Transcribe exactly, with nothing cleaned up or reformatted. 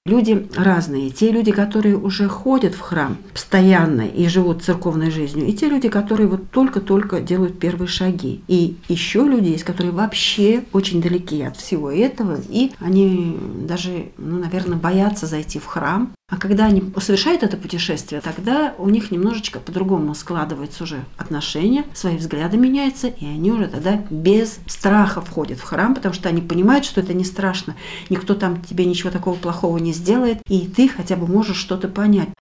Люди разные. Те люди, которые уже ходят в храм постоянно и живут церковной жизнью, и те люди, которые вот только-только делают первые шаги. И еще люди есть, которые вообще очень далеки от всего этого, и они даже, ну, наверное, боятся зайти в храм. А когда они совершают это путешествие, тогда у них немножечко по-другому складываются уже отношения, свои взгляды меняются, и они уже тогда без страха входят в храм, потому что они понимают, что это не страшно, никто там тебе ничего такого плохого не сделает, и ты хотя бы можешь что-то понять.